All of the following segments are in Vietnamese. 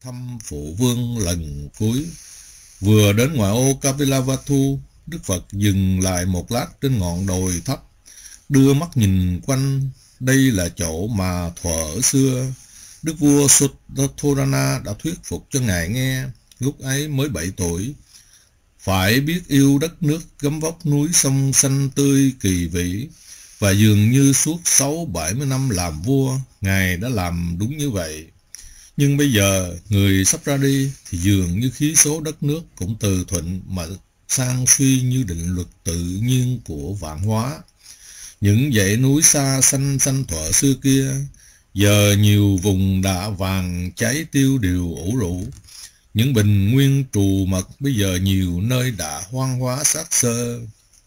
thăm phụ vương lần cuối. Vừa đến ngoại ô Kapilavatthu, Đức Phật dừng lại một lát trên ngọn đồi thấp, đưa mắt nhìn quanh. Đây là chỗ mà thuở xưa Đức vua Sutthodana đã thuyết phục cho ngài nghe, lúc ấy mới 7 tuổi. Phải biết yêu đất nước gấm vóc núi sông xanh tươi kỳ vĩ, và dường như suốt 60-70 năm làm vua, ngài đã làm đúng như vậy. Nhưng bây giờ người sắp ra đi thì dường như khí số đất nước cũng từ thuận mà sang suy như định luật tự nhiên của vạn hóa. Những dãy núi xa xanh xanh thuở xưa kia, giờ nhiều vùng đã vàng cháy tiêu điều ủ rũ. Những bình nguyên trù mật bây giờ nhiều nơi đã hoang hóa xác xơ.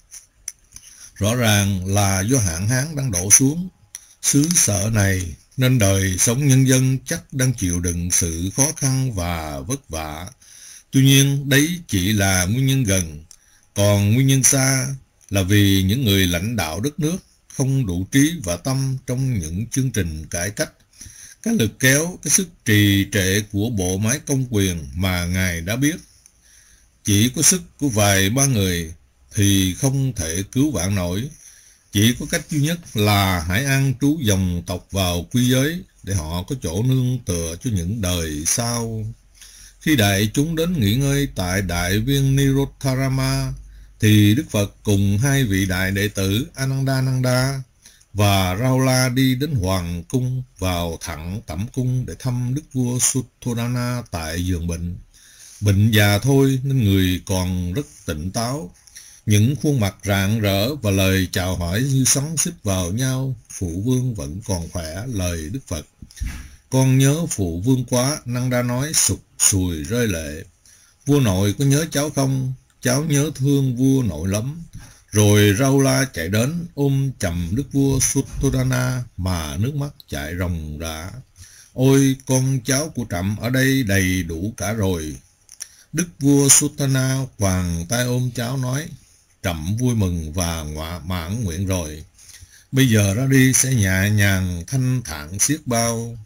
Rõ ràng là do hạn hán đang đổ xuống xứ sở này, nên đời sống nhân dân chắc đang chịu đựng sự khó khăn và vất vả. Tuy nhiên đấy chỉ là nguyên nhân gần, còn nguyên nhân xa là vì những người lãnh đạo đất nước không đủ trí và tâm trong những chương trình cải cách. Cái lực kéo, cái sức trì trệ của bộ máy công quyền mà ngài đã biết, chỉ có sức của vài ba người thì không thể cứu vãn nổi. Chỉ có cách duy nhất là hãy an trú dòng tộc vào quy giới, để họ có chỗ nương tựa cho những đời sau. Khi đại chúng đến nghỉ ngơi tại đại viên Nirottarama, thì Đức Phật cùng hai vị đại đệ tử Anandananda và Rahula đi đến hoàng cung, vào thẳng tẩm cung để thăm đức vua Sutthodana tại giường bệnh. Bệnh già thôi nên người còn rất tỉnh táo. Những khuôn mặt rạng rỡ và lời chào hỏi như xoắn xít vào nhau. Phụ vương vẫn còn khỏe, lời Đức Phật. Con nhớ phụ vương quá, Nanda nói sụt sùi rơi lệ. Vua nội có nhớ cháu không? Cháu nhớ thương vua nội lắm. Rồi Rahula chạy đến ôm chầm đức vua Sutthodana mà nước mắt chảy ròng rã. Ôi, con cháu của trẫm ở đây đầy đủ cả rồi. Đức vua Sutthodana quàng tay ôm cháu nói, trẫm vui mừng và mãn nguyện rồi. Bây giờ ra đi sẽ nhẹ nhàng thanh thản xiết bao.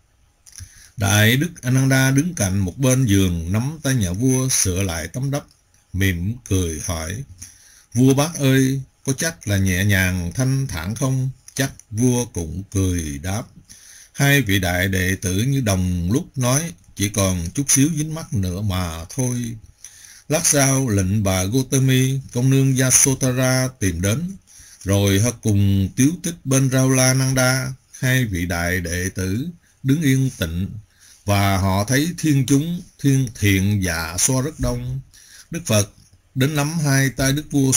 Đại đức Ananda đứng cạnh một bên giường, nắm tay nhà vua sửa lại tấm đắp, mỉm cười hỏi, vua bác ơi, có chắc là nhẹ nhàng thanh thản không? Chắc. Vua cũng cười đáp. Hai vị đại đệ tử như đồng lúc nói, chỉ còn chút xíu dính mắt nữa mà thôi. Lát sau lệnh bà Gotami, công nương Yasodhara tìm đến, rồi họ cùng tiếu tích bên Rahula Nanda. Hai vị đại đệ tử đứng yên tĩnh, và họ thấy thiên chúng thiện dạ so rất đông. Đức Phật đến nắm hai tay đức vua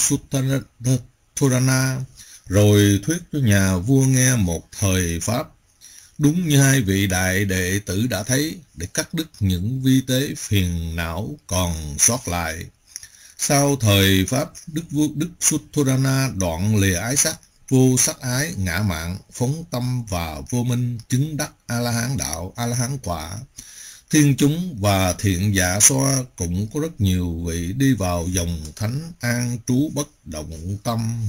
Sutthodana, rồi thuyết cho nhà vua nghe một thời pháp, đúng như hai vị đại đệ tử đã thấy, để cắt đứt những vi tế phiền não còn sót lại. Sau thời pháp, đức Sutthodana đoạn lìa ái sắc, vô sắc ái, ngã mạn, phóng tâm và vô minh, chứng đắc A-la-hán đạo, A-la-hán quả. Thiên chúng và thiện dạ xoa cũng có rất nhiều vị đi vào dòng thánh an trú bất động tâm.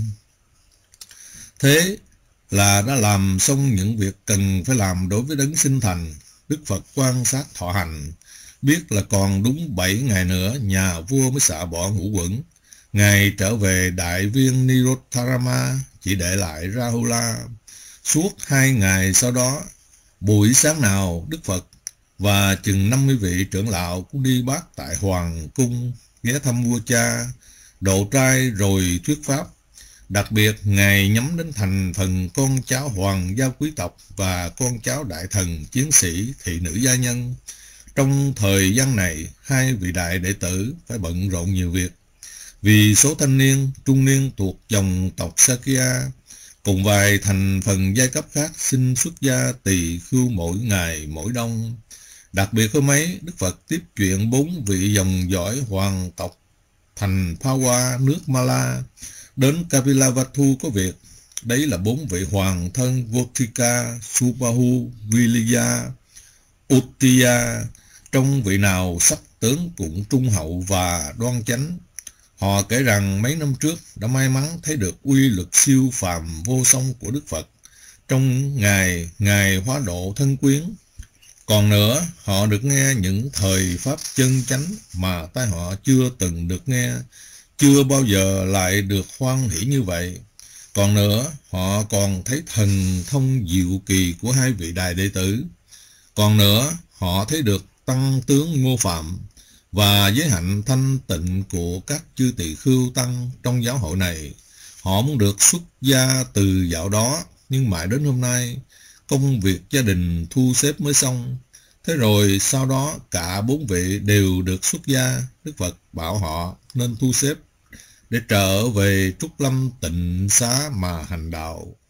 Thế là đã làm xong những việc cần phải làm đối với đấng sinh thành. Đức Phật quan sát thọ hành, biết là còn đúng 7 ngày nữa nhà vua mới xả bỏ ngũ quẩn. Ngài trở về đại viên Nirottarama, chỉ để lại Rahula. Suốt 2 ngày sau đó, buổi sáng nào Đức Phật và chừng 50 vị trưởng lão cũng đi bát tại hoàng cung, ghé thăm vua cha, độ trai rồi thuyết pháp. Đặc biệt Ngài nhắm đến thành phần con cháu hoàng gia quý tộc và con cháu đại thần, chiến sĩ, thị nữ gia nhân. Trong thời gian này, hai vị đại đệ tử phải bận rộn nhiều việc, vì số thanh niên, trung niên thuộc dòng tộc Sakya cùng vài thành phần giai cấp khác xin xuất gia tỳ khưu mỗi ngày mỗi đông. Đặc biệt hôm ấy, Đức Phật tiếp chuyện 4 vị dòng dõi hoàng tộc thành Pawa, nước Mala, đến Kapilavatthu có việc. Đấy là 4 vị hoàng thân Votika, Subahu, Viliya, Uttiya. Trong vị nào sắc tướng cũng trung hậu và đoan chánh. Họ kể rằng mấy năm trước đã may mắn thấy được uy lực siêu phàm vô song của Đức Phật trong Ngài hóa độ thân quyến. Còn nữa, họ được nghe những thời pháp chân chánh mà tai họ chưa từng được nghe, chưa bao giờ lại được hoan hỷ như vậy. Còn nữa, họ còn thấy thần thông diệu kỳ của hai vị đại đệ tử. Còn nữa, họ thấy được tăng tướng Ngô Phạm và giới hạnh thanh tịnh của các chư tỳ khưu tăng trong giáo hội này. Họ muốn được xuất gia từ dạo đó, nhưng mãi đến hôm nay, công việc gia đình thu xếp mới xong. Thế rồi sau đó cả bốn vị đều được xuất gia. Đức Phật bảo họ nên thu xếp để trở về Trúc Lâm Tịnh Xá mà hành đạo.